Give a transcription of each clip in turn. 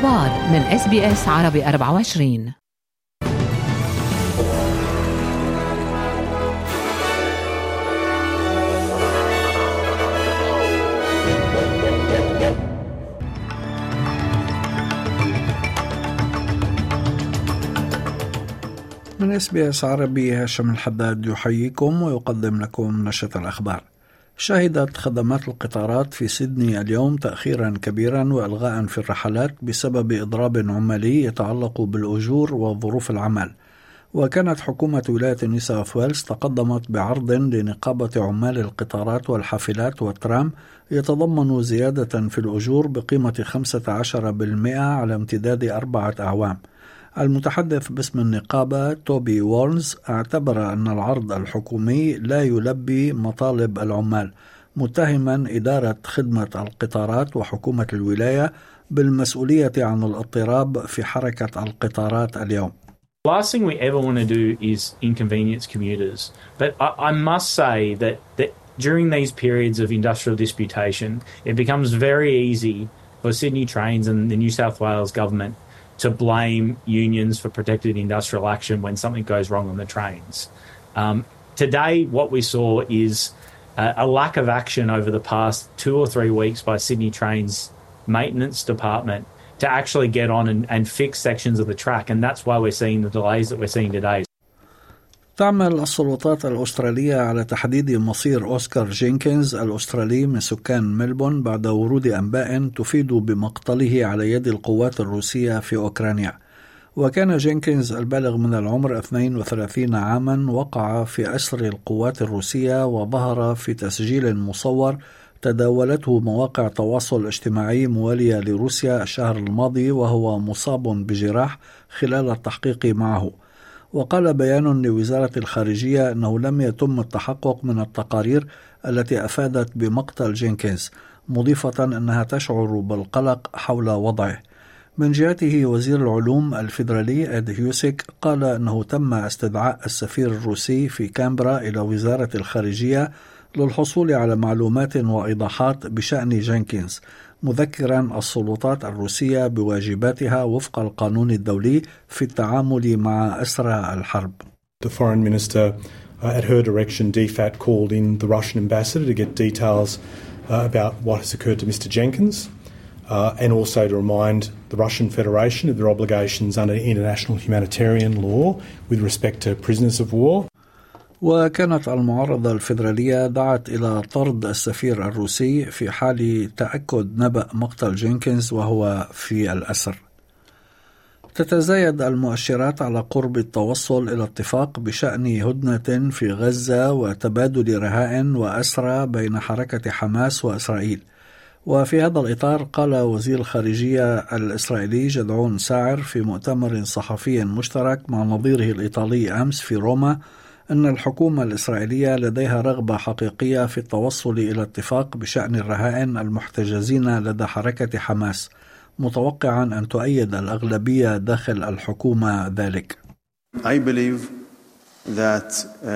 الأخبار من SBS عربي 24. من SBS عربي هاشم الحداد يحييكم ويقدم لكم نشرة الأخبار. شهدت خدمات القطارات في سيدني اليوم تأخيرا كبيرا وإلغاء في الرحلات بسبب إضراب عمالي يتعلق بالأجور وظروف العمل. وكانت حكومة ولاية نيو ساوث ويلز تقدمت بعرض لنقابة عمال القطارات والحافلات والترام يتضمن زيادة في الأجور بقيمة 15% على امتداد 4 أعوام. المتحدث باسم النقابة توبي وورنز اعتبر أن العرض الحكومي لا يلبي مطالب العمال، متهما إدارة خدمة القطارات وحكومة الولاية بالمسؤولية عن الاضطراب في حركة القطارات اليوم. The last thing we ever want to do is inconvenience commuters. But I must say that during these periods of industrial disputation, it becomes very easy for Sydney Trains and the New South Wales government to blame unions for protected industrial action when something goes wrong on the trains. Today, what we saw is a lack of action over the past 2 or 3 weeks by Sydney Trains' maintenance department to actually get on and fix sections of the track, and that's why we're seeing the delays that we're seeing today. تعمل السلطات الأسترالية على تحديد مصير أوسكار جينكينز الأسترالي من سكان ملبون بعد ورود أنباء تفيد بمقتله على يد القوات الروسية في أوكرانيا. وكان جينكينز البالغ من العمر 32 عاما وقع في أسر القوات الروسية، وظهر في تسجيل مصور تداولته مواقع التواصل الاجتماعي موالية لروسيا الشهر الماضي وهو مصاب بجراح خلال التحقيق معه. وقال بيان لوزارة الخارجية أنه لم يتم التحقق من التقارير التي أفادت بمقتل جينكينز، مضيفة أنها تشعر بالقلق حول وضعه. من جهته وزير العلوم الفيدرالي إد هيوسيك قال أنه تم استدعاء السفير الروسي في كامبرا إلى وزارة الخارجية للحصول على معلومات وإيضاحات بشأن جينكينز، مذكرا السلطات الروسية بواجباتها وفق القانون الدولي في التعامل مع أسرى الحرب. The foreign minister at her direction DFAT called in the Russian ambassador to get details about what has occurred to Mr. Jenkins and also to remind the Russian Federation of their obligations under international humanitarian law with respect to prisoners of war. وكانت المعارضة الفيدرالية دعت إلى طرد السفير الروسي في حال تأكد نبأ مقتل جينكينز وهو في الأسر. تتزايد المؤشرات على قرب التوصل إلى اتفاق بشأن هدنة في غزة وتبادل رهائن وأسرى بين حركة حماس وإسرائيل. وفي هذا الإطار قال وزير الخارجية الإسرائيلي جدعون ساعر في مؤتمر صحفي مشترك مع نظيره الإيطالي أمس في روما أن الحكومة الإسرائيلية لديها رغبة حقيقية في التوصل إلى اتفاق بشأن الرهائن المحتجزين لدى حركة حماس، متوقعا أن تؤيد الأغلبية داخل الحكومة ذلك. I believe that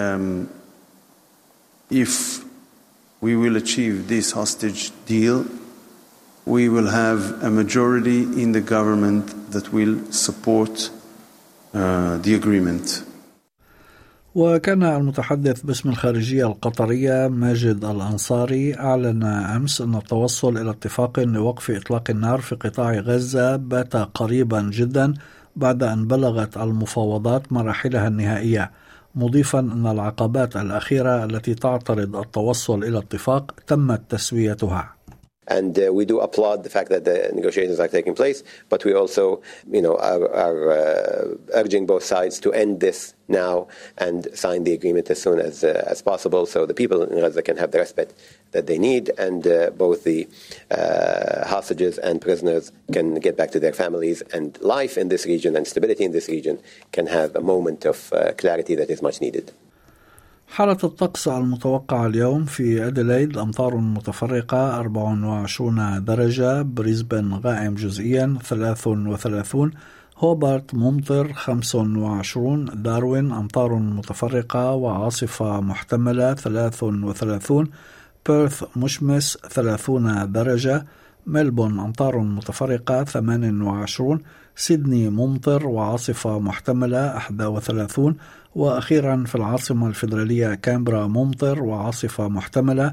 if we will achieve this hostage deal, we will have a majority in the government that will support the agreement. وكان المتحدث باسم الخارجية القطرية ماجد الأنصاري أعلن أمس أن التوصل إلى اتفاق لوقف إطلاق النار في قطاع غزة بات قريبا جدا بعد أن بلغت المفاوضات مراحلها النهائية، مضيفا أن العقبات الأخيرة التي تعترض التوصل إلى اتفاق تمت تسويتها. And we do applaud the fact that the negotiations are taking place, but we also, are urging both sides to end this now and sign the agreement as soon as possible, so the people in Gaza can have the respite that they need, and both the hostages and prisoners can get back to their families, and life in this region and stability in this region can have a moment of clarity that is much needed. حالة الطقس المتوقعة اليوم في أديلايد أمطار متفرقة 24 درجة، بريسبن غائم جزئيا 33، هوبارت ممطر 25، داروين أمطار متفرقة وعاصفة محتملة 33، بيرث مشمس 30 درجة، ملبون أمطار متفرقة 28، سيدني ممطر وعاصفة محتملة 31، وأخيرا في العاصمة الفيدرالية كامبرا ممطر وعاصفة محتملة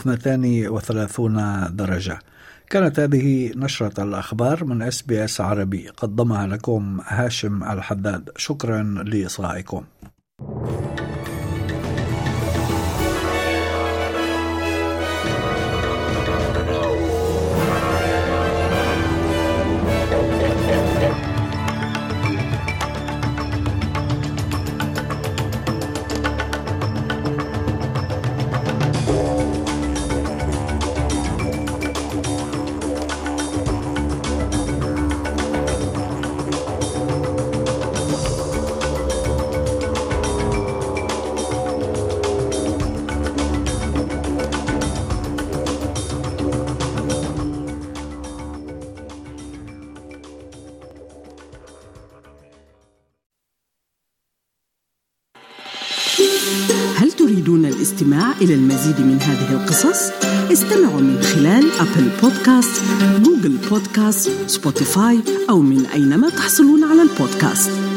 32 درجة. كانت هذه نشرة الأخبار من SBS عربي، قدمها لكم هاشم الحداد. شكرا لإصغائكم. هل تريدون الاستماع إلى المزيد من هذه القصص؟ استمعوا من خلال أبل بودكاست، جوجل بودكاست، سبوتيفاي أو من أينما تحصلون على البودكاست.